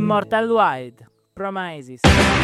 Immortal Wild, Promises.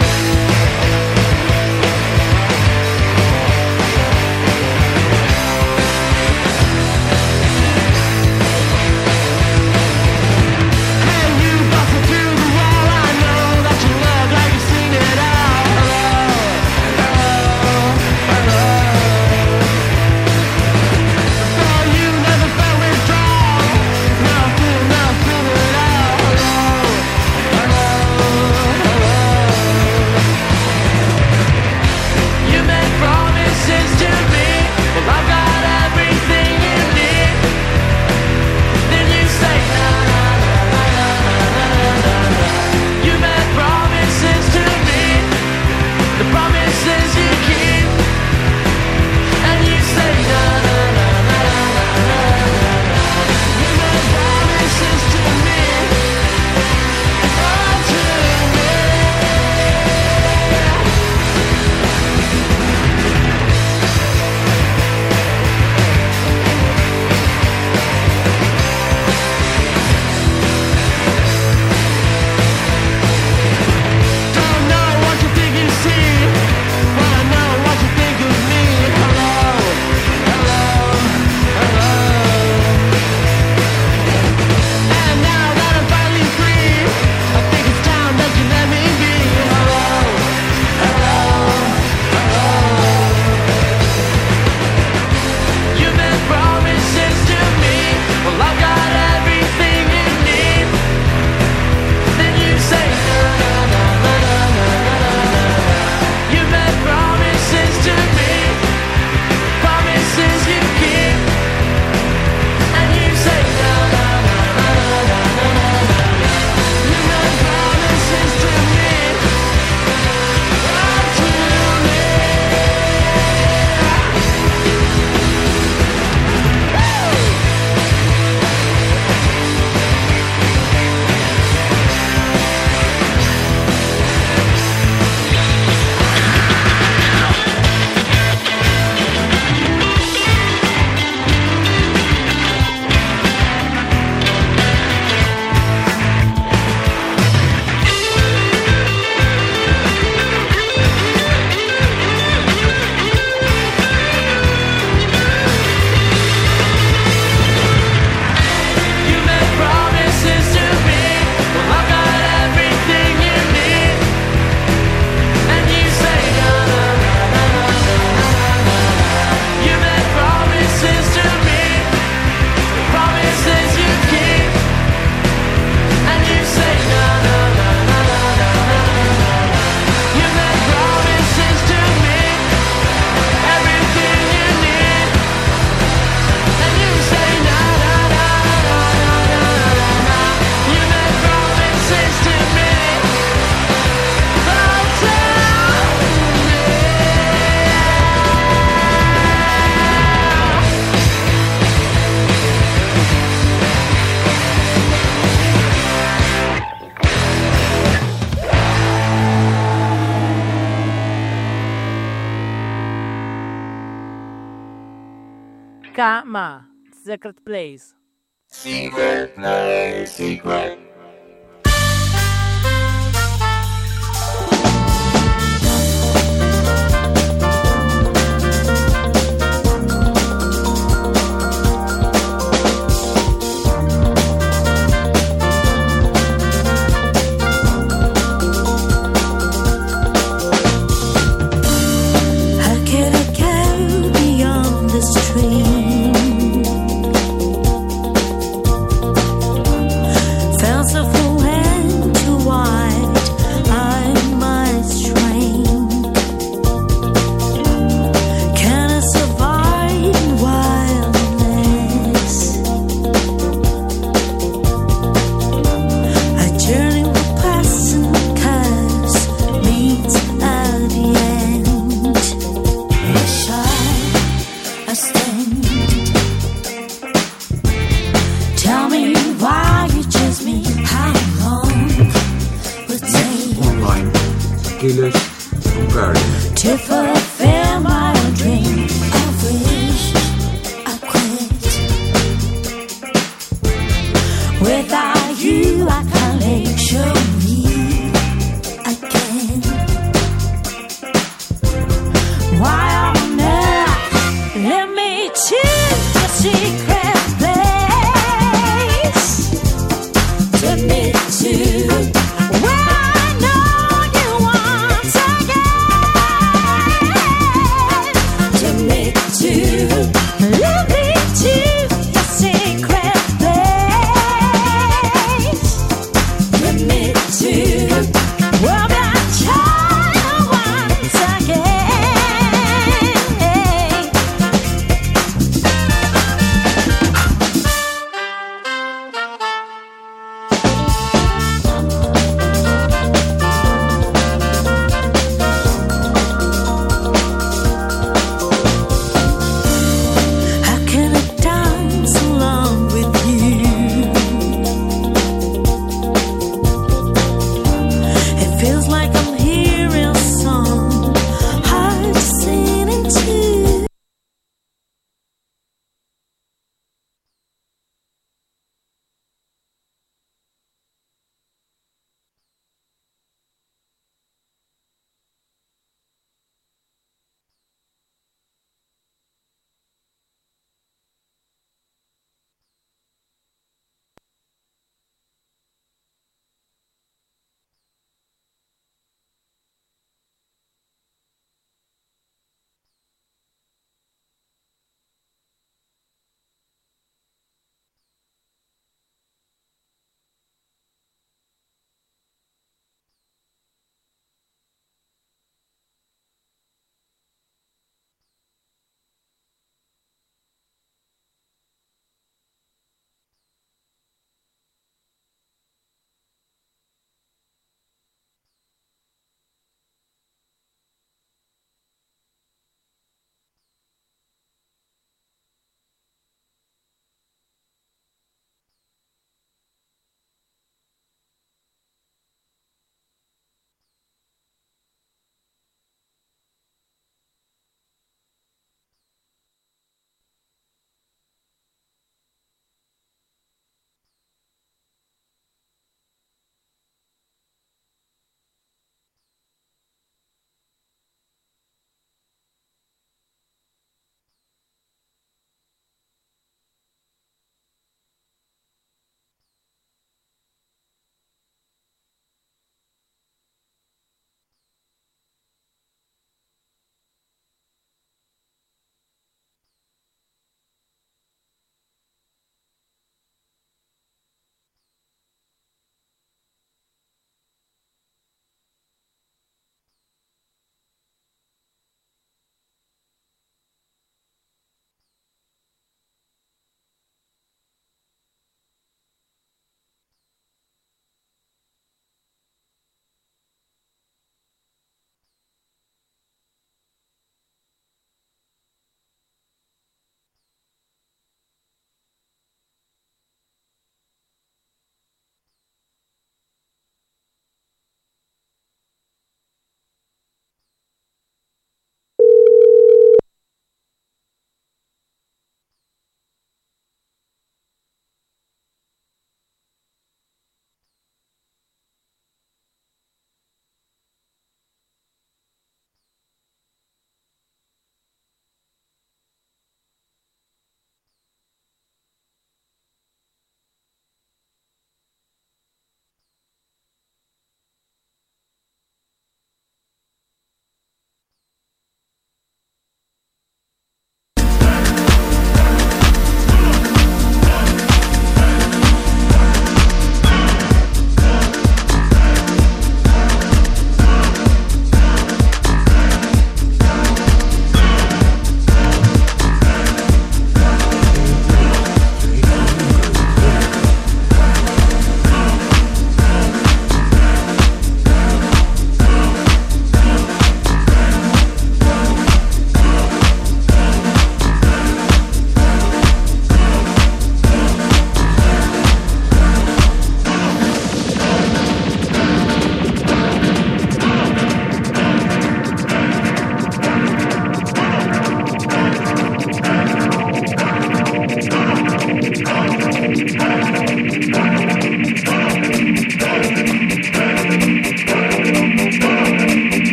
Kama, Secret Place. Secret place, secret. To fulfill my dream, I wish I quit. Without you, I can't let you.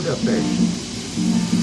Budapest.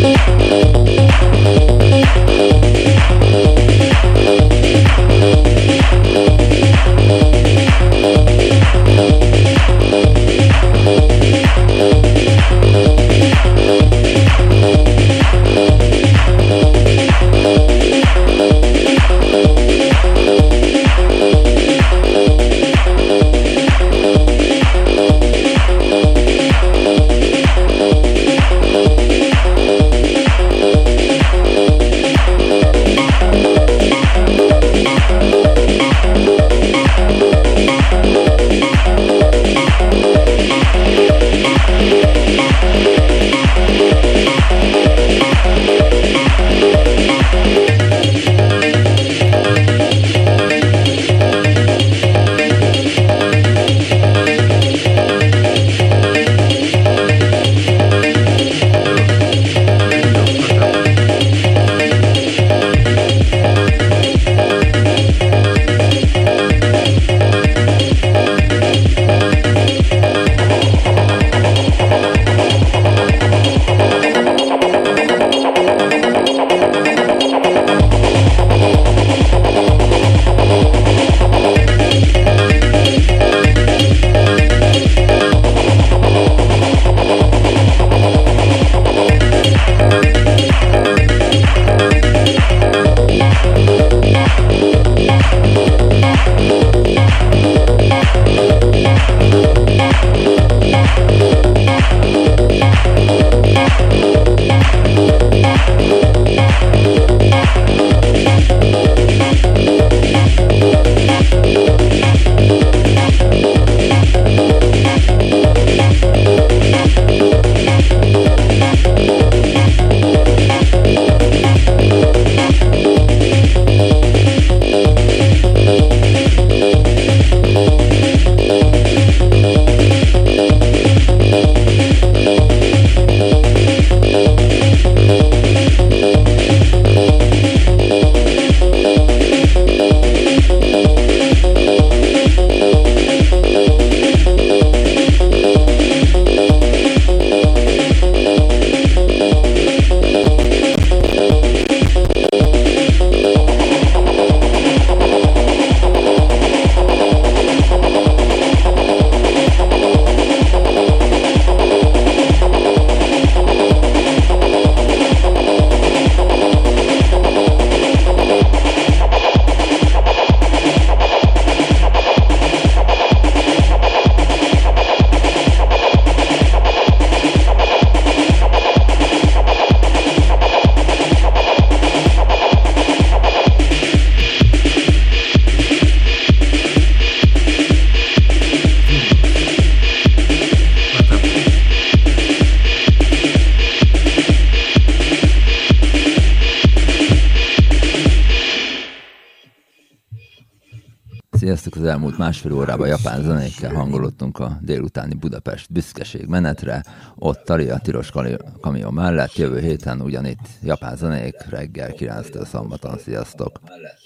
Sziasztok! Az elmúlt másfél órában japán zenékkel hangolottunk a délutáni Budapest büszkeség menetre. Ott tali a tilos kamion mellett. Jövő héten ugyanitt japán zenék reggel 9-től szombaton. Sziasztok!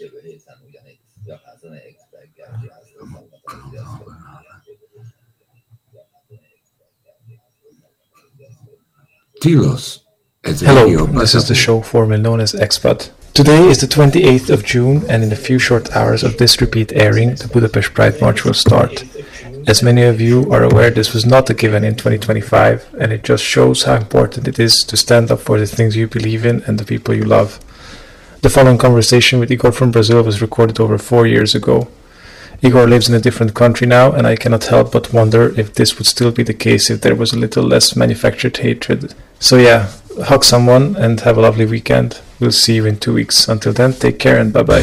Tilos. Hello, this is the show formerly known as Expat. Today is the 28th of June, and in a few short hours of this repeat airing, the Budapest Pride March will start. As many of you are aware, this was not a given in 2025, and it just shows how important it is to stand up for the things you believe in and the people you love. The following conversation with Igor from Brazil was recorded over 4 years ago. Igor lives in a different country now, and I cannot help but wonder if this would still be the case if there was a little less manufactured hatred. So yeah, hug someone and have a lovely weekend. We'll see you in 2 weeks. Until then, take care and bye-bye.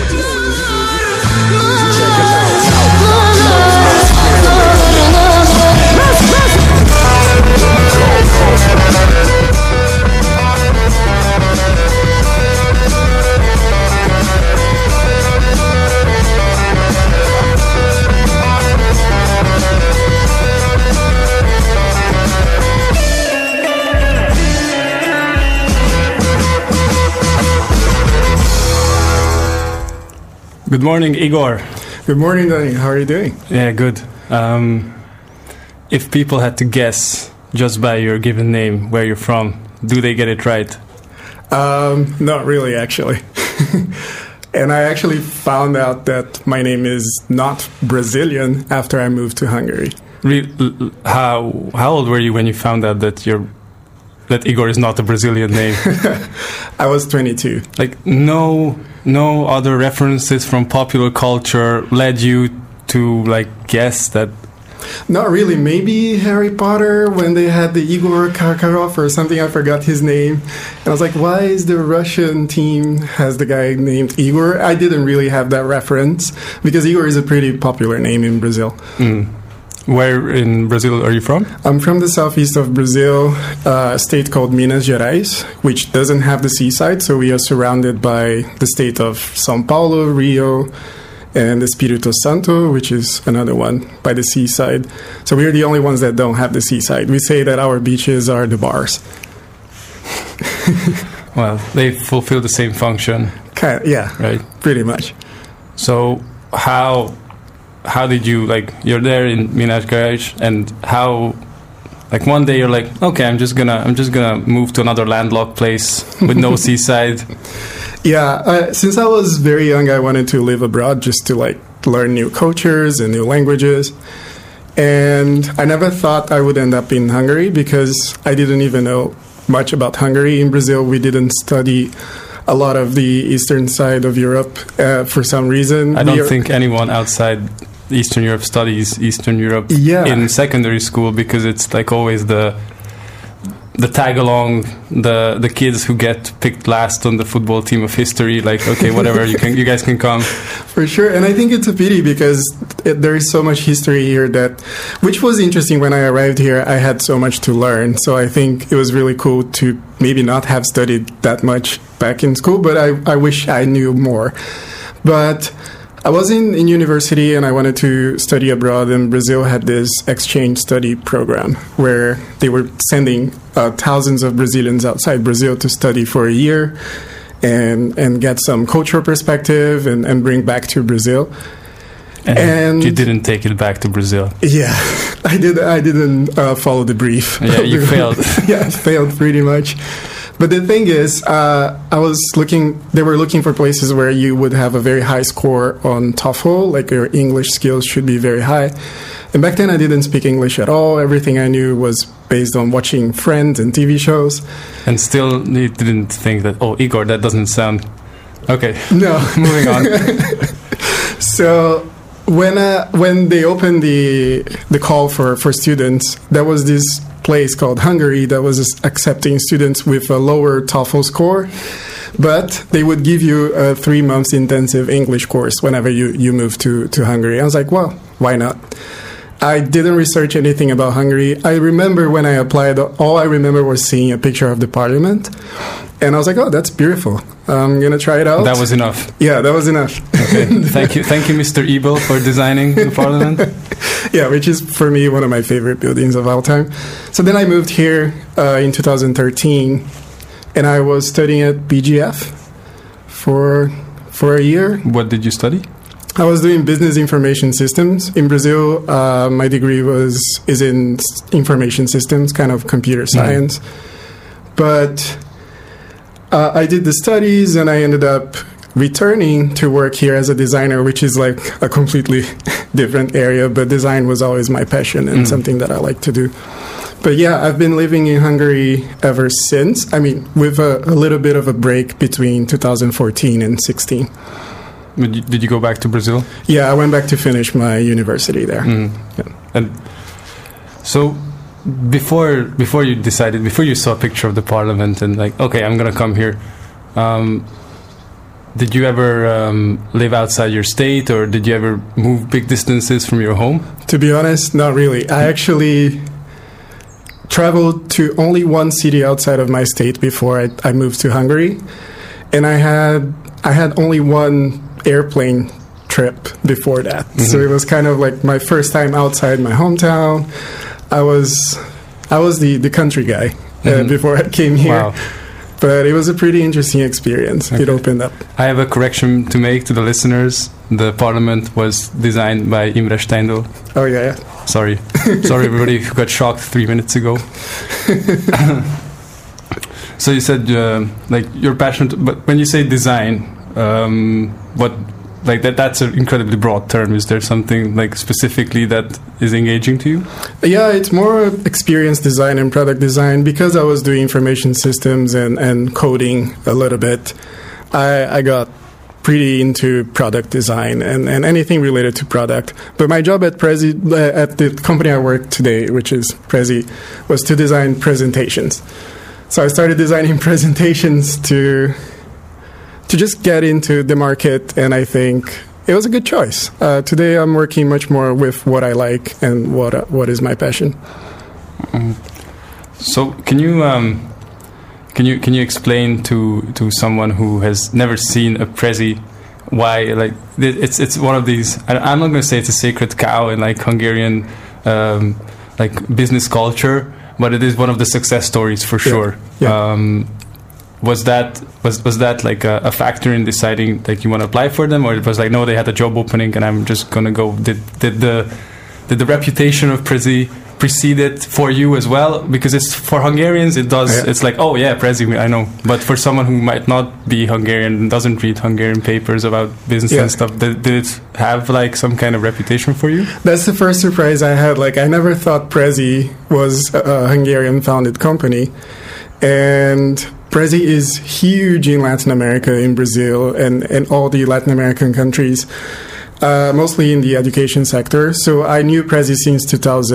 Good morning, Igor. Good morning, Danny. How are you doing? Yeah, good. If people had to guess just by your given name where you're from, do they get it right? Not really, actually. And I actually found out that my name is not Brazilian after I moved to Hungary. How old were you when you found out that Igor is not a Brazilian name? I was 22. Like no other references from popular culture led you to like guess that. Not really. Maybe Harry Potter when they had the Igor Karkaroff or something. I forgot his name. And I was like, why is the Russian team has the guy named Igor? I didn't really have that reference because Igor is a pretty popular name in Brazil. Mm. Where in Brazil are you from? I'm from the southeast of Brazil, a state called Minas Gerais, which doesn't have the seaside. So we are surrounded by the state of São Paulo, Rio, and Espírito Santo, which is another one by the seaside. So we're the only ones that don't have the seaside. We say that our beaches are the bars. Well, they fulfill the same function. Yeah, right. Pretty much. So how did you, like, you're there in Minas Gerais, and how, like, one day you're like, okay, I'm just gonna move to another landlocked place with no seaside. Yeah, since I was very young, I wanted to live abroad just to like learn new cultures and new languages. And I never thought I would end up in Hungary because I didn't even know much about Hungary. In Brazil, we didn't study a lot of the eastern side of Europe for some reason. I don't think anyone outside Eastern Europe studies Eastern Europe in secondary school because it's like always the tag along, the kids who get picked last on the football team of history, like, okay, whatever, you guys can come. For sure. And I think it's a pity because there is so much history here which was interesting. When I arrived here, I had so much to learn. So I think it was really cool to maybe not have studied that much back in school, but I wish I knew more. But I was in university and I wanted to study abroad, and Brazil had this exchange study program where they were sending thousands of Brazilians outside Brazil to study for a year and get some cultural perspective and bring back to Brazil. And you didn't take it back to Brazil. Yeah, I didn't follow the brief. Yeah, you failed. Yeah, I failed pretty much. But the thing is, they were looking for places where you would have a very high score on TOEFL, like your English skills should be very high. And back then I didn't speak English at all. Everything I knew was based on watching Friends and TV shows. And still you didn't think that, oh, Igor, that doesn't sound... Okay. No. Moving on. So when they opened the call for students, there was this place called Hungary that was accepting students with a lower TOEFL score, but they would give you a 3 months intensive English course whenever you move to Hungary. I was like, well, why not? I didn't research anything about Hungary. I remember when I applied, all I remember was seeing a picture of the parliament, and I was like, oh, that's beautiful. I'm going to try it out. That was enough. Yeah, that was enough. Okay. Thank you, Mr. Ebel, for designing the parliament. Yeah, which is, for me, one of my favorite buildings of all time. So then I moved here in 2013, and I was studying at BGF for a year. What did you study? I was doing business information systems. In Brazil, my degree is in information systems, kind of computer science. But I did the studies, and I ended up returning to work here as a designer, which is like a completely different area, but design was always my passion and something that I like to do. But yeah, I've been living in Hungary ever since. I mean, with a little bit of a break between 2014 and 16. Did you go back to Brazil? Yeah, I went back to finish my university there. Yeah. And so before you saw a picture of the parliament and like, okay, I'm going to come here, did you ever live outside your state, or did you ever move big distances from your home? To be honest, not really. I actually traveled to only one city outside of my state before I moved to Hungary, and I had only one airplane trip before that. So it was kind of like my first time outside my hometown. I was the country guy before I came here. Wow. But it was a pretty interesting experience. Okay. It opened up. I have a correction to make to the listeners. The parliament was designed by Imre Steindl. Oh, yeah. Sorry, everybody who got shocked 3 minutes ago. So you said like you're passionate, but when you say design, what like that's an incredibly broad term. Is there something like specifically that is engaging to you? Yeah, it's more experience design and product design. Because I was doing information systems and coding a little bit, I got pretty into product design and anything related to product. But my job at Prezi, at the company I work today, which is Prezi, was to design presentations. So I started designing presentations to just get into the market, and I think it was a good choice. Today I'm working much more with what I like and what is my passion. So can you explain to someone who has never seen a Prezi why like it's one of these? I'm not going to say it's a sacred cow in like Hungarian like business culture, but it is one of the success stories for sure. Yeah. Was that like a factor in deciding like you want to apply for them, or it was like no, they had a job opening and I'm just gonna go? Did the reputation of Prezi precede it for you as well? Because it's for Hungarians, it does. Yeah. It's like, oh yeah, Prezi, I know. But for someone who might not be Hungarian and doesn't read Hungarian papers about business and stuff, did it have like some kind of reputation for you? That's the first surprise I had. Like I never thought Prezi was a Hungarian-founded company, and Prezi is huge in Latin America, in Brazil, and all the Latin American countries. Mostly in the education sector. So I knew Prezi since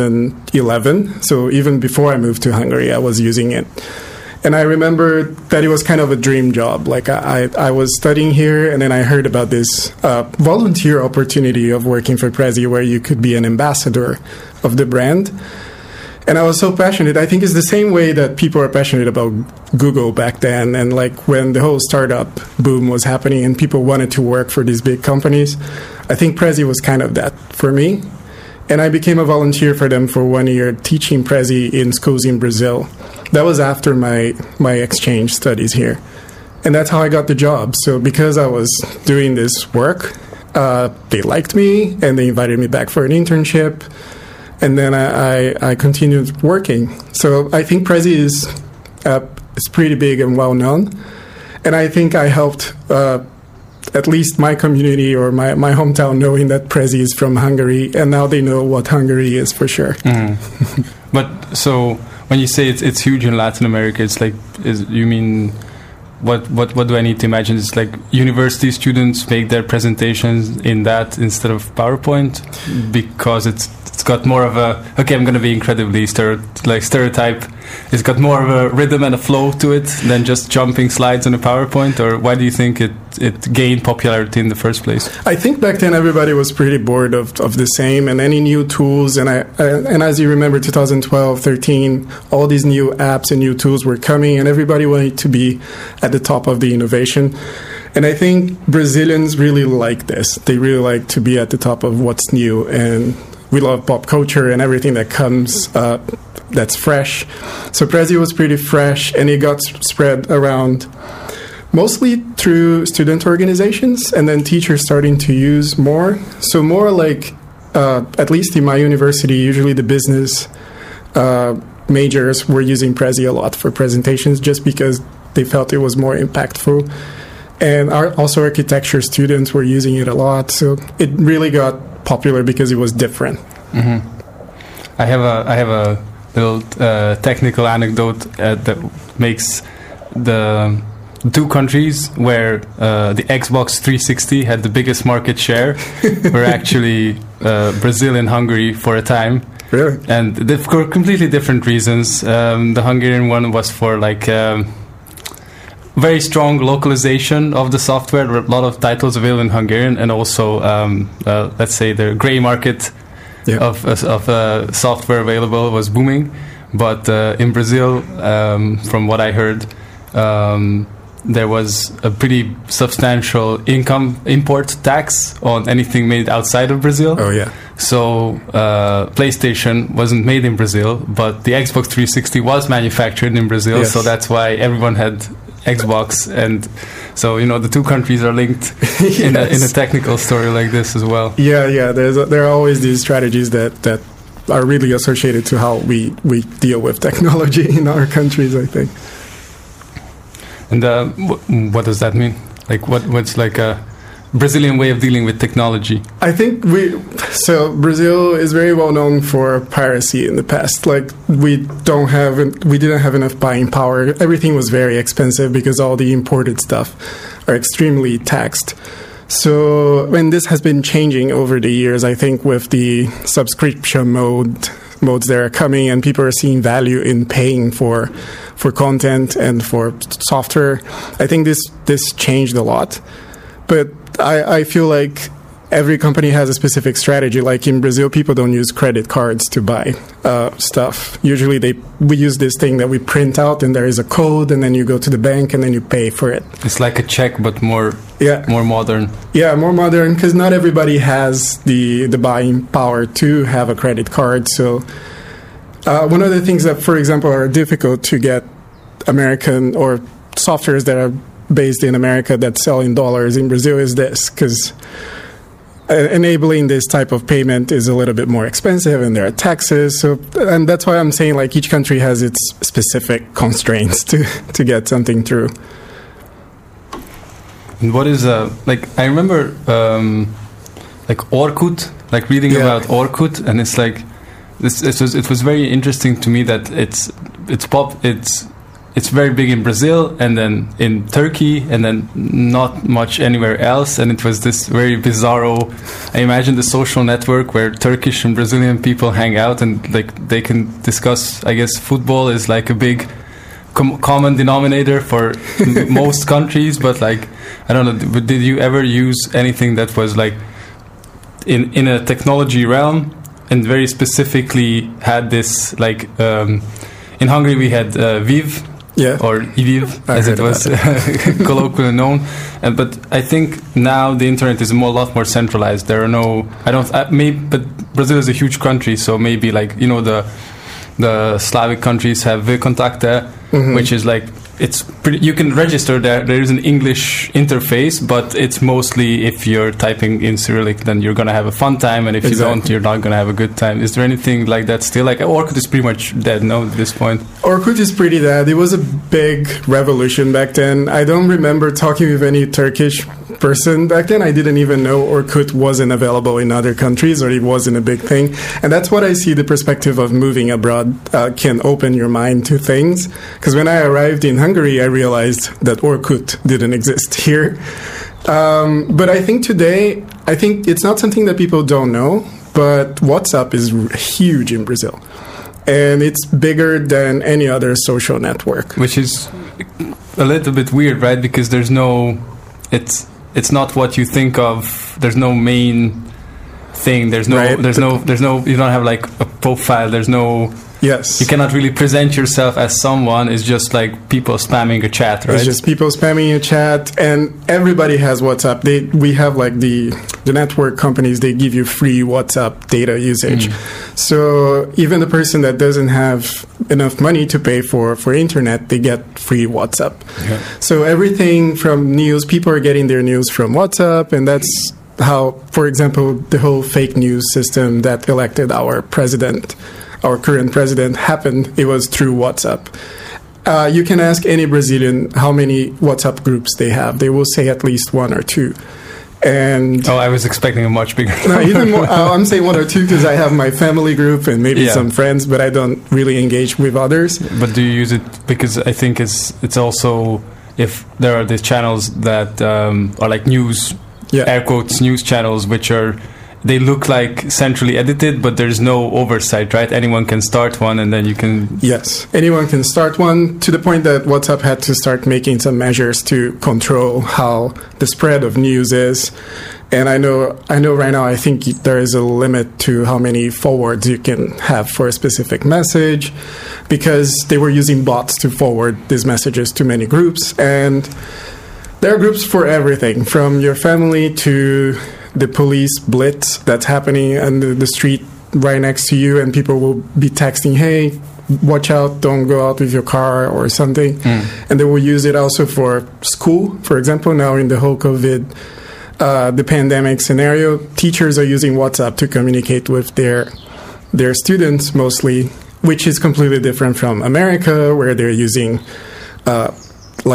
2011. So even before I moved to Hungary, I was using it. And I remember that it was kind of a dream job. Like I was studying here, and then I heard about this volunteer opportunity of working for Prezi, where you could be an ambassador of the brand. And I was so passionate. I think it's the same way that people are passionate about Google back then. And like when the whole startup boom was happening and people wanted to work for these big companies, I think Prezi was kind of that for me. And I became a volunteer for them for 1 year, teaching Prezi in schools in Brazil. That was after my exchange studies here. And that's how I got the job. So because I was doing this work, they liked me and they invited me back for an internship. And then I continued working. So I think Prezi is pretty big and well known. And I think I helped at least my community or my hometown knowing that Prezi is from Hungary. And now they know what Hungary is for sure. But so when you say it's huge in Latin America, it's like, you mean... What do I need to imagine? It's like university students make their presentations in that instead of PowerPoint because it's got more of a, okay, I'm going to be incredibly stereotype. It's got more of a rhythm and a flow to it than just jumping slides on a PowerPoint. Or why do you think it gained popularity in the first place? I think back then everybody was pretty bored of the same and any new tools. And as you remember, 2012, 13, all these new apps and new tools were coming, and everybody wanted to be at the top of the innovation. And I think Brazilians really like this. They really like to be at the top of what's new, and we love pop culture and everything that comes that's fresh. So Prezi was pretty fresh, and it got spread around mostly through student organizations, and then teachers starting to use more. So more like, at least in my university, usually the business majors were using Prezi a lot for presentations just because they felt it was more impactful. And also architecture students were using it a lot. So it really got popular because it was different. Mm-hmm. I have a little technical anecdote that makes the two countries where the Xbox 360 had the biggest market share were actually Brazil and Hungary for a time. Really? And for completely different reasons. The Hungarian one was for like very strong localization of the software. There were a lot of titles available in Hungarian, and also let's say the gray market of software available was booming. But in Brazil, from what I heard, there was a pretty substantial import tax on anything made outside of Brazil. Oh yeah. So PlayStation wasn't made in Brazil, but the Xbox 360 was manufactured in Brazil. Yes. So that's why everyone had Xbox, and so the two countries are linked yes. in a technical story like this as well. Yeah. There are always these strategies that are really associated to how we deal with technology in our countries, I think. And what does that mean? Like what's like a Brazilian way of dealing with technology? I think Brazil is very well known for piracy in the past. Like we didn't have enough buying power. Everything was very expensive because all the imported stuff are extremely taxed. So when this has been changing over the years, I think with the subscription modes that are coming and people are seeing value in paying for content and for software, I think this changed a lot. But I feel like every company has a specific strategy. Like in Brazil, people don't use credit cards to buy stuff. Usually we use this thing that we print out and there is a code and then you go to the bank and then you pay for it. It's like a check but more modern. Yeah, more modern because not everybody has the buying power to have a credit card. So one of the things that, for example, are difficult to get American or softwares that are based in America that sell in dollars in Brazil is this, because enabling this type of payment is a little bit more expensive and there are taxes. And that's why I'm saying like each country has its specific constraints to get something through. And what is like I remember like Orkut, like reading about Orkut, and it's like it was very interesting to me that it's very big in Brazil and then in Turkey and then not much anywhere else. And it was this very bizarro, I imagine, the social network where Turkish and Brazilian people hang out and like they can discuss, I guess football is like a big common denominator for most countries. But like, I don't know, did you ever use anything that was like in a technology realm and very specifically had this like, in Hungary we had Viv, or Iviv, as it was colloquially known. But I think now the internet is a lot more centralized. There are no, but Brazil is a huge country, so maybe like, you know, the Slavic countries have Vkontakte, which is like, it's pretty, you can register there is an English interface, but it's mostly if you're typing in Cyrillic, then you're going to have a fun time, and if you don't, you're not going to have a good time. Is there anything like that still? Like Orkut is pretty much dead, no, at this point? Orkut is pretty dead. It was a big revolution back then. I don't remember talking with any Turkish person back then. I didn't even know Orkut wasn't available in other countries, or it wasn't a big thing. And that's what I see the perspective of moving abroad can open your mind to things. Because when I arrived in Hungary, I realized that Orkut didn't exist here. But I think today, it's not something that people don't know, but WhatsApp is huge in Brazil. And it's bigger than any other social network. Which is a little bit weird, right? Because there's no... It's not what you think of. There's no main thing. There's no, you don't have like a profile. There's no... Yes. You cannot really present yourself as someone. It's just like people spamming a chat, right? It's just people spamming a chat, and everybody has WhatsApp. We have like the network companies, they give you free WhatsApp data usage. So even the person that doesn't have enough money to pay for internet, they get free WhatsApp. Yeah. So everything from news, people are getting their news from WhatsApp, and that's how, for example, the whole fake news system that elected our president, our current president, happened. It was through WhatsApp. You can ask any Brazilian how many WhatsApp groups they have. They will say at least one or two. And I was expecting a much bigger. No, even more. I'm saying one or two because I have my family group and maybe some friends, but I don't really engage with others. But do you use it because I think it's also, if there are these channels that are like news, air quotes, news channels, which are, they look like centrally edited, but there's no oversight, right? Anyone can start one, and then you can... Yes, anyone can start one, to the point that WhatsApp had to start making some measures to control how the spread of news is. And I know right now, I think there is a limit to how many forwards you can have for a specific message, because they were using bots to forward these messages to many groups. And there are groups for everything, from your family to the police blitz that's happening on the street right next to you, and people will be texting, hey, watch out, don't go out with your car or something. And they will use it also for school. For example, now in the whole COVID, the pandemic scenario, teachers are using WhatsApp to communicate with their students mostly, which is completely different from America, where they're using like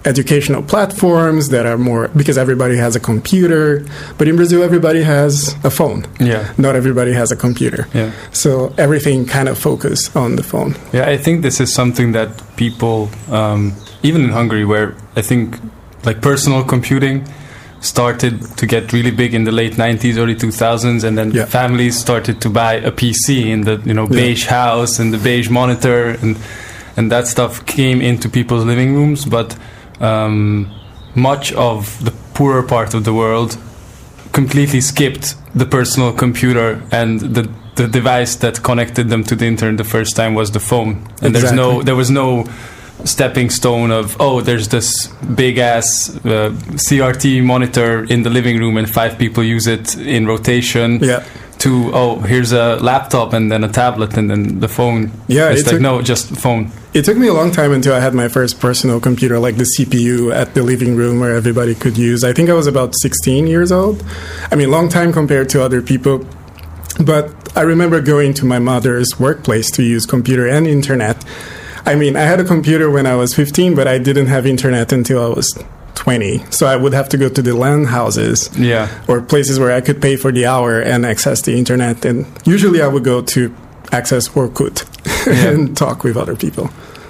educational platforms that are more, because everybody has a computer, but in Brazil everybody has a phone. Yeah. Not everybody has a computer. Yeah. So everything kind of focused on the phone. Yeah, I think this is something that people, even in Hungary, where I think like personal computing started to get really big in the late 90s, early 2000s, and then families started to buy a PC in the beige house and the beige monitor, and that stuff came into people's living rooms. But much of the poorer part of the world completely skipped the personal computer, and the device that connected them to the internet the first time was the phone. And there was no stepping stone of, there's this big ass CRT monitor in the living room and 5 people use it in rotation, to here's a laptop and then a tablet and then the phone. It's just phone. It took me a long time until I had my first personal computer, like the CPU at the living room where everybody could use. I think I was about 16 years old. I mean, long time compared to other people. But I remember going to my mother's workplace to use computer and internet. I mean, I had a computer when I was 15, but I didn't have internet until I was 20. So I would have to go to the LAN houses or places where I could pay for the hour and access the internet. And usually I would go to access Orkut and talk with other people.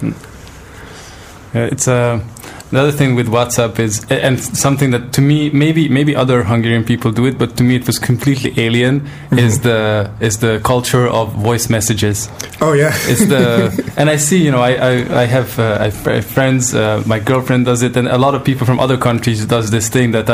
It's the other thing with WhatsApp is, and something that to me, maybe other Hungarian people do it, but to me it was completely alien, is the culture of voice messages. Oh yeah. And I see, I have friends, my girlfriend does it, and a lot of people from other countries does this thing that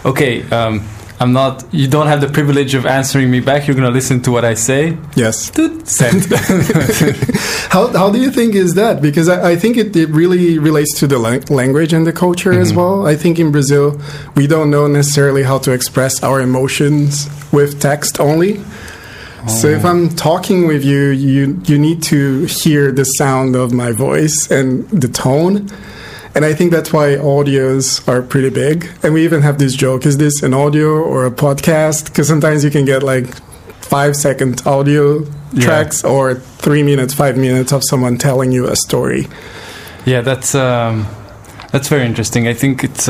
you don't have the privilege of answering me back. You're going to listen to what I say. Yes. Send. How do you think is that? Because I think it really relates to the language and the culture as well. I think in Brazil, we don't know necessarily how to express our emotions with text only. So if I'm talking with you, you need to hear the sound of my voice and the tone. And I think that's why audios are pretty big. And we even have this joke, is this an audio or a podcast? Because sometimes you can get like 5-second audio tracks or 3 minutes, 5 minutes of someone telling you a story. Yeah, that's very interesting. I think it's...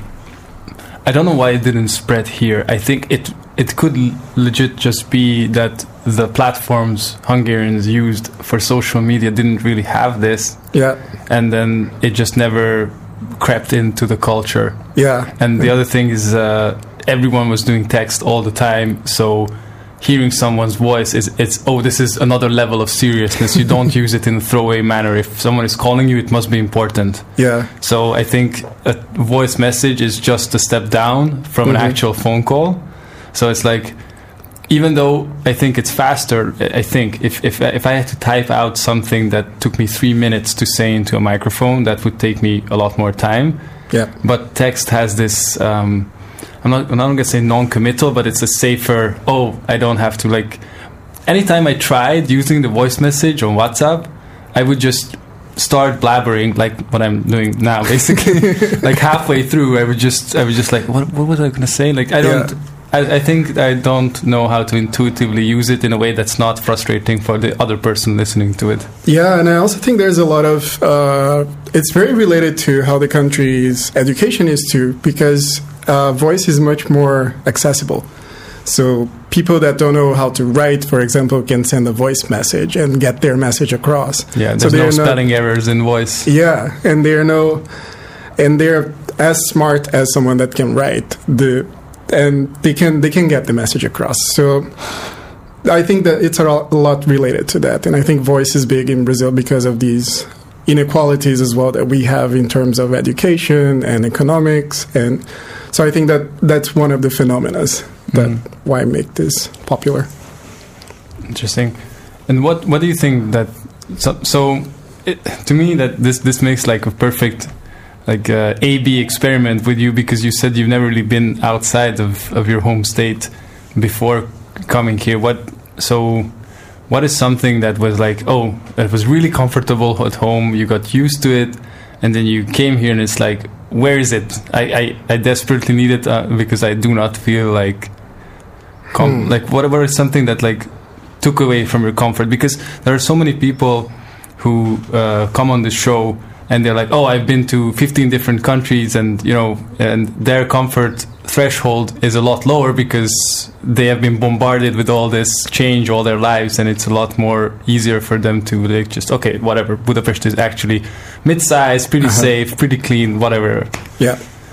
I don't know why it didn't spread here. I think it could legit just be that the platforms Hungarians used for social media didn't really have this. Yeah. And then it just never crept into the culture. Yeah. And the other thing is everyone was doing text all the time, so hearing someone's voice this is another level of seriousness. You don't use it in a throwaway manner. If someone is calling you, it must be important. Yeah. So I think a voice message is just a step down from an actual phone call. So it's like, even though I think it's faster, I think if I had to type out something that took me 3 minutes to say into a microphone, that would take me a lot more time. Yeah. But text has this, I'm not going to say non-committal, but it's a safer, I don't have to, like, anytime I tried using the voice message on WhatsApp, I would just start blabbering like what I'm doing now, basically. Like halfway through, I would just like, what was I going to say? Like, I think I don't know how to intuitively use it in a way that's not frustrating for the other person listening to it. Yeah, and I also think there's a lot of... it's very related to how the country's education is too, because voice is much more accessible. So people that don't know how to write, for example, can send a voice message and get their message across. Yeah, there's no spelling errors in voice. Yeah, and they're as smart as someone that can write. And they can get the message across. So I think that it's a lot related to that. And I think voice is big in Brazil because of these inequalities as well that we have in terms of education and economics. And so I think that that's one of the phenomena that why make this popular. Interesting. And what do you think that... to me, that this makes like a perfect... like A/B experiment with you, because you said you've never really been outside of your home state before coming here. What is something that was like, it was really comfortable at home, you got used to it, and then you came here and it's like, where is it? I desperately need it because I do not feel like like whatever is something that like took away from your comfort, because there are so many people who come on the show and they're like, oh, I've been to 15 different countries, and and their comfort threshold is a lot lower because they have been bombarded with all this change all their lives, and it's a lot more easier for them to like just, okay, whatever, Budapest is actually mid-sized, pretty safe, pretty clean, whatever. Yeah.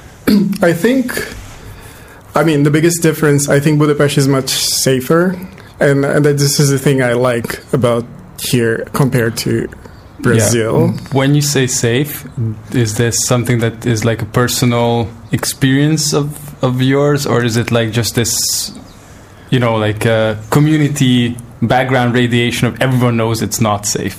I mean, the biggest difference, I think Budapest is much safer, and this is the thing I like about here compared to Brazil. Yeah. When you say safe, is this something that is like a personal experience of yours, or is it like just this, like a community background radiation of everyone knows it's not safe?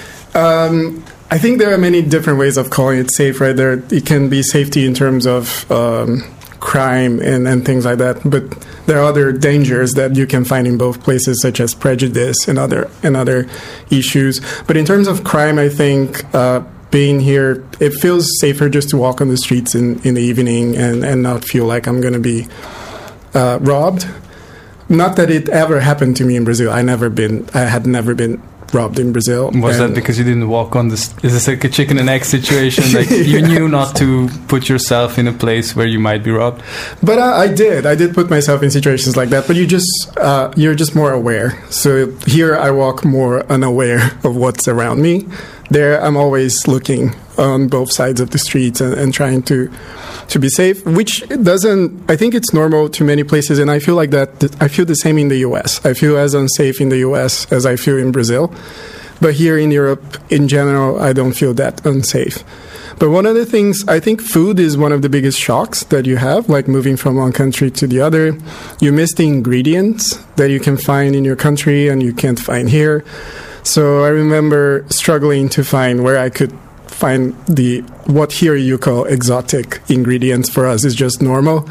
I think there are many different ways of calling it safe, right? It can be safety in terms of crime and things like that, but there are other dangers that you can find in both places, such as prejudice and other issues. But in terms of crime, I think being here, it feels safer just to walk on the streets in the evening and not feel like I'm going to be robbed. Not that it ever happened to me in Brazil. I had never been robbed in Brazil. Was that because you didn't walk on this? Is this like a chicken and egg situation? Like you knew not to put yourself in a place where you might be robbed? But I did put myself in situations like that. But you're just more aware. So here I walk more unaware of what's around me. There I'm always looking on both sides of the streets and trying to be safe, which I think it's normal to many places, and I feel like that. I feel the same in the US. I feel as unsafe in the US as I feel in Brazil. But here in Europe, in general, I don't feel that unsafe. But one of the things, I think food is one of the biggest shocks that you have, like moving from one country to the other. You miss the ingredients that you can find in your country and you can't find here. So I remember struggling to find where I could find what here you call exotic ingredients. For us is just normal.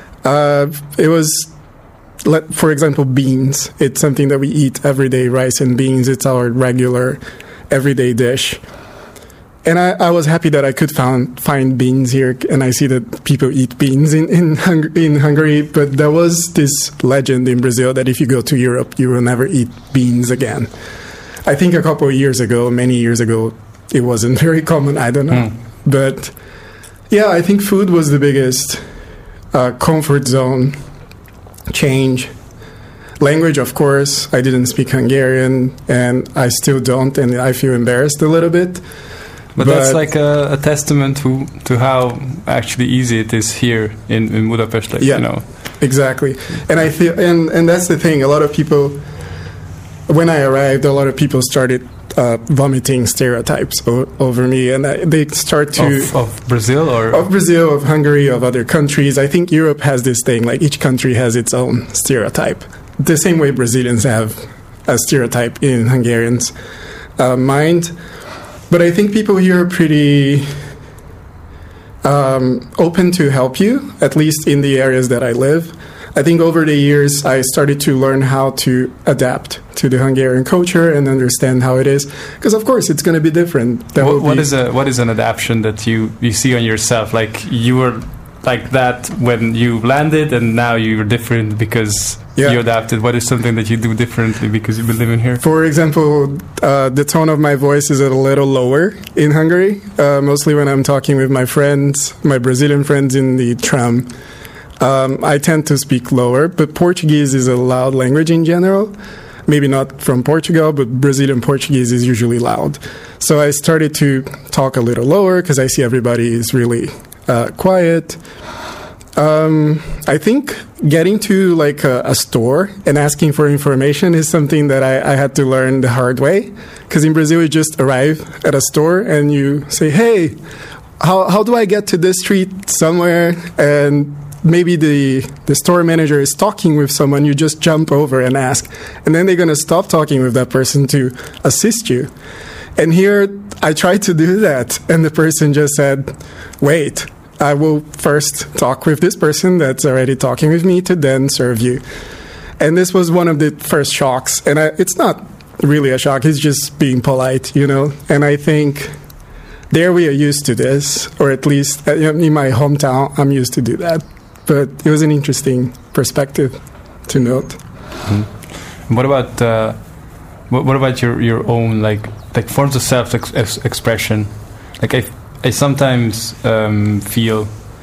It was, for example, beans. It's something that we eat every day, rice and beans. It's our regular everyday dish. And I was happy that I could find beans here, and I see that people eat beans in Hungary. But there was this legend in Brazil that if you go to Europe, you will never eat beans again. I think many years ago, it wasn't very common. I don't know. But yeah, I think food was the biggest comfort zone change. Language, of course. I didn't speak Hungarian, and I still don't, and I feel embarrassed a little bit. But that's like a testament to how actually easy it is here in Budapest. Exactly. And I feel, and that's the thing. A lot of people, when I arrived, a lot of people started vomiting stereotypes over me, and they start to of Brazil or of Brazil, of Hungary, of other countries. I think Europe has this thing, like each country has its own stereotype, the same way Brazilians have a stereotype in Hungarians' mind. But I think people here are pretty open to help you, at least in the areas that I live. I think over the years, I started to learn how to adapt to the Hungarian culture and understand how it is. Because, of course, it's going to be different. What is an adaptation that you see on yourself? Like, you were like that when you landed, and now you're different because you adapted. What is something that you do differently because you've been living here? For example, the tone of my voice is a little lower in Hungary, mostly when I'm talking with my friends, my Brazilian friends in the tram. I tend to speak lower, but Portuguese is a loud language in general. Maybe not from Portugal, but Brazilian Portuguese is usually loud. So I started to talk a little lower because I see everybody is really quiet. I think getting to like a store and asking for information is something that I had to learn the hard way. Because in Brazil, you just arrive at a store and you say, hey, how do I get to this street somewhere? And maybe the store manager is talking with someone, you just jump over and ask. And then they're going to stop talking with that person to assist you. And here, I tried to do that. And the person just said, wait, I will first talk with this person that's already talking with me to then serve you. And this was one of the first shocks. And it's not really a shock. It's just being polite, And I think there we are used to this, or at least in my hometown, I'm used to do that. But it was an interesting perspective to note. Mm-hmm. What about your own like forms of self expression? like I sometimes feel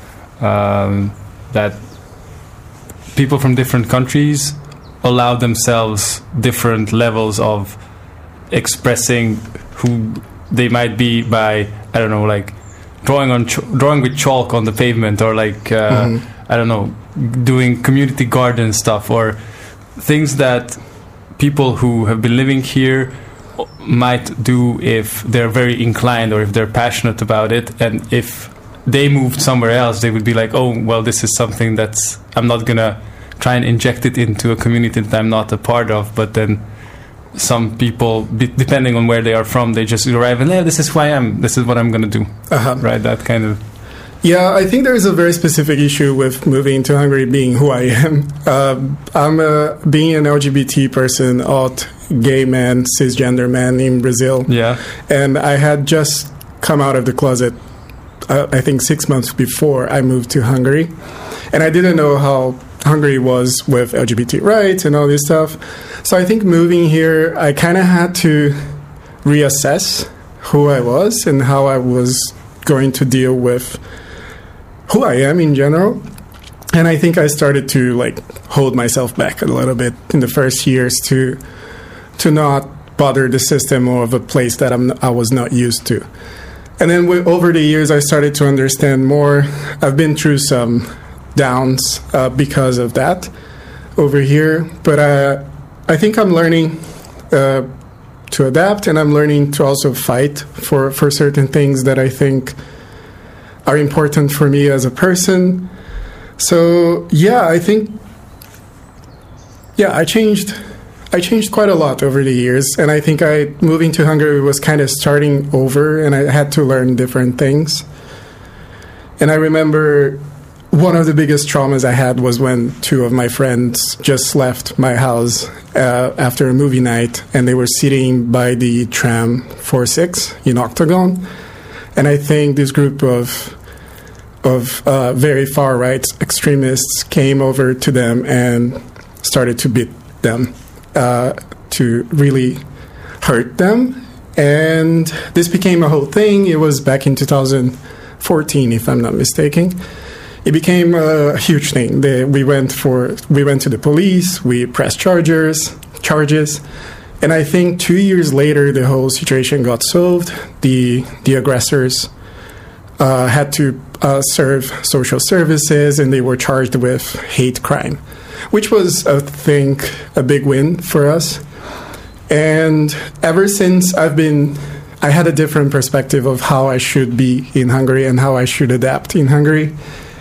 that people from different countries allow themselves different levels of expressing who they might be by, I don't know, like drawing with chalk on the pavement, or like I don't know, doing community garden stuff, or things that people who have been living here might do if they're very inclined or if they're passionate about it. And if they moved somewhere else, they would be like, oh, well, this is something that's, I'm not gonna try and inject it into a community that I'm not a part of. But then some people, depending on where they are from, they just arrive and, this is who I am, this is what I'm gonna do. Right, that kind of. Yeah, I think there is a very specific issue with moving to Hungary being who I am. I'm being an LGBT person, alt, gay man, cisgender man in Brazil. Yeah. And I had just come out of the closet, I think 6 months before I moved to Hungary. And I didn't know how Hungary was with LGBT rights and all this stuff. So I think moving here, I kind of had to reassess who I was and how I was going to deal with who I am in general. And I think I started to like hold myself back a little bit in the first years to not bother the system of a place that I was not used to. And then over the years, I started to understand more. I've been through some downs because of that over here. But I think I'm learning to adapt, and I'm learning to also fight for certain things that I think are important for me as a person. So yeah, I think I changed quite a lot over the years, and I think moving to Hungary was kind of starting over, and I had to learn different things. And I remember one of the biggest traumas I had was when two of my friends just left my house after a movie night, and they were sitting by the tram 46 in Octagon. And I think this group of very far-right extremists came over to them and started to beat them, to really hurt them. And this became a whole thing. It was back in 2014, if I'm not mistaken. It became a huge thing. We went to the police, we pressed charges. And I think 2 years later, the whole situation got solved. The aggressors had to serve social services, and they were charged with hate crime, which was, I think, a big win for us. And ever since, I had a different perspective of how I should be in Hungary and how I should adapt in Hungary.